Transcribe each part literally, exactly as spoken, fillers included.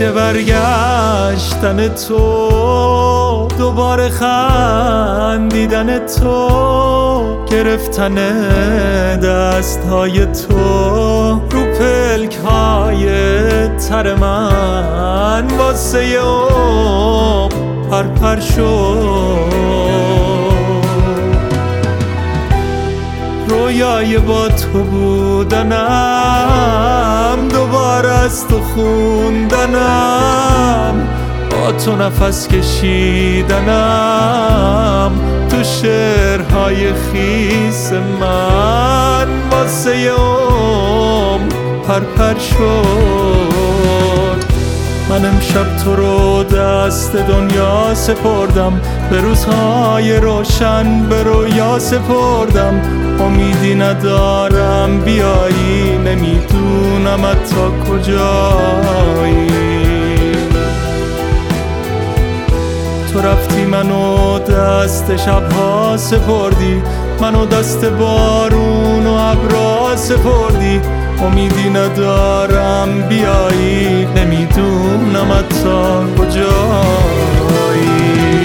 امید برگشتن تو، دوباره خندیدن تو، گرفتن دستهای تو رو پلک‌های تر من واسه عمر پرپر شد. رویای با تو بودنم، دوباره از تو خوندنم، با تو نفس کشیدنم تو شعرهای خیس من واسه عمر پرپر شد. من امشب تو رو دست دنیا سپردم، به روزهای روشن به رویا سپردم. امیدی ندارم بیایی، نمیدونم تا کجایی. تو رفتی منو دست شبها سپردی، منو دست بارون و ابرا سپردی. امیدی ندارم بیایی، نمیدونم تا کجایی.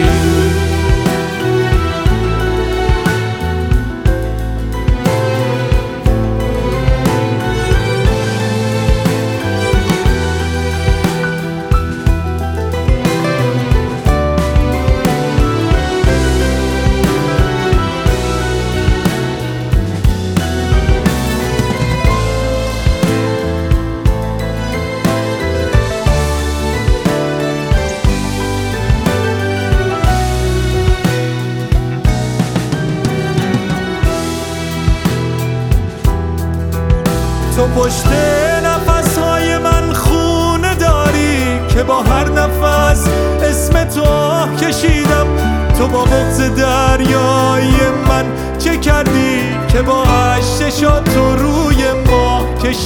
تو پشت نفسهای من خونه داری که با هر نفس اسم تو کشیدم. تو با بغض دریای من چه کردی که با اشک تو روی ما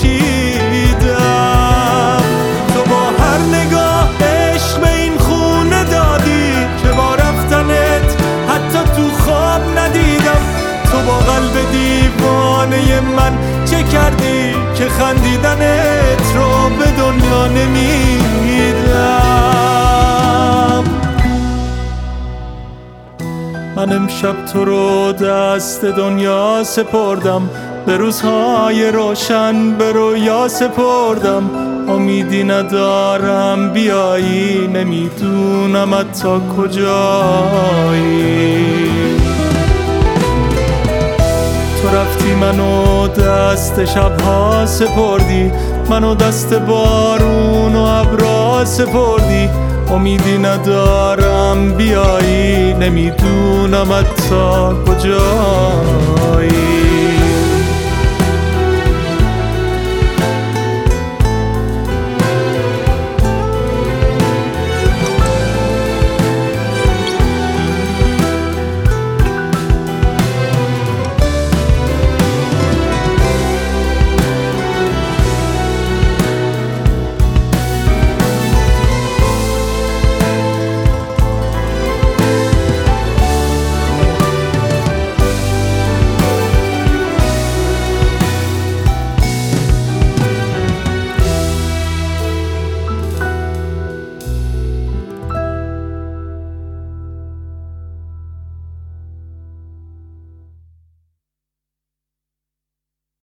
کشیدم. تو با هر نگاه عشق به این خونه دادی که با رفتنت حتی تو خواب ندیدم. تو با قلب دیوانه من چه کردی که خندیدنت رو به دنیا نمیدم. من امشب تو رو دست دنیا سپردم، به روزهای روشن به رویا سپردم. امیدی ندارم بیایی، نمیدونم تا کجایی. تو رفتی منو دست شبها سپردی، منو دست بارون و ابرا سپردی. امیدی ندارم بیایی، نمیدونم تا کجایی.